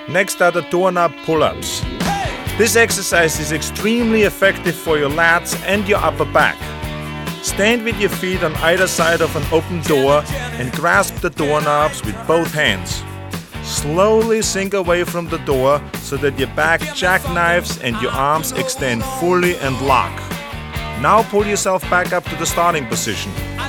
Next are the doorknob pull-ups. This exercise is extremely effective for your lats and your upper back. Stand with your feet on either side of an open door and grasp the doorknobs with both hands. Slowly sink away from the door so that your back jackknives and your arms extend fully and lock. Now pull yourself back up to the starting position.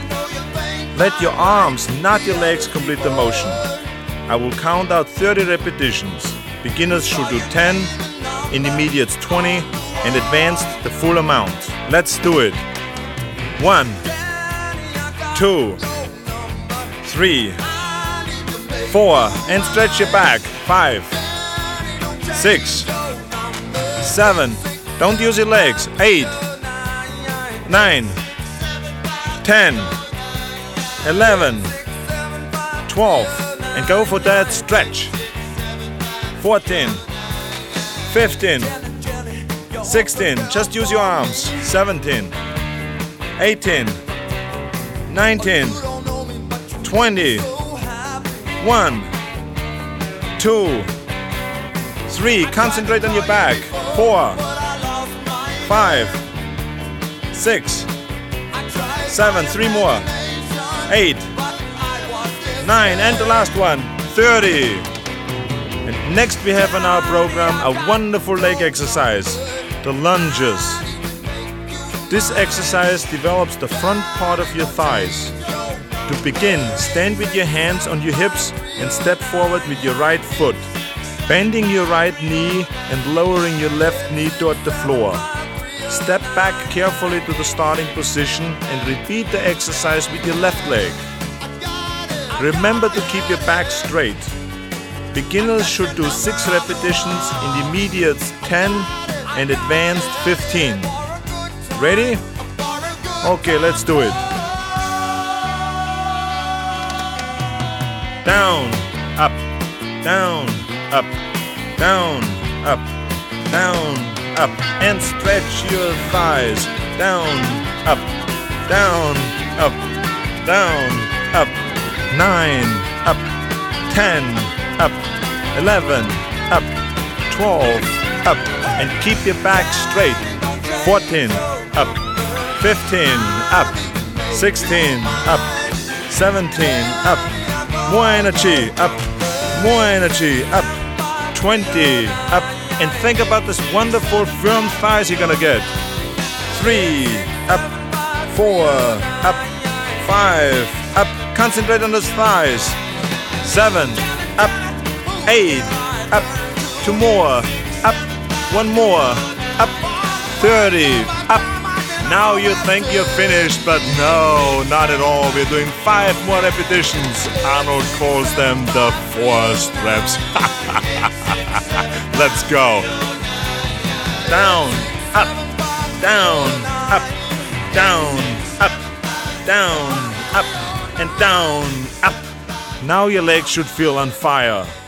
Let your arms, not your legs, complete the motion. I will count out 30 repetitions. Beginners should do 10, intermediates 20, and advanced the full amount. Let's do it. 1, 2, 3, 4, and stretch your back. 5, 6, 7, don't use your legs. 8, 9, 10, 11, 12, and go for that stretch. 14, 15, 16, just use your arms. 17, 18, 19, 20, 1, 2, 3, concentrate on your back. 4, 5, 6, 7, 3 more. 8, 9, and the last one, 30. And next we have in our program a wonderful leg exercise, the lunges. This exercise develops the front part of your thighs. To begin, stand with your hands on your hips and step forward with your right foot, bending your right knee and lowering your left knee toward the floor. Step back carefully to the starting position and repeat the exercise with your left leg. Remember to keep your back straight. Beginners should do 6 repetitions, intermediates 10, and advanced 15. Ready? Okay, let's do it. Down, up, down, up, down, up, down, up, and stretch your thighs. Down, up, down, up, down, up. 9, up, 10, up, 11, up, 12, up, and keep your back straight. 14, up, 15, up, 16, up, 17, up, more energy, up, more energy, up, 20, up, and think about this wonderful firm thighs you're gonna get. 3, up, 4, up, 5, up, concentrate on those thighs. 7, up, 8, up, 2 more, up, 1 more, up, 30, up. Now you think you're finished, but no, not at all. We're doing 5 more repetitions. Arnold calls them the forced reps. Let's go. Down, up, down, up, down, up, down, up, and down, up. Now your legs should feel on fire.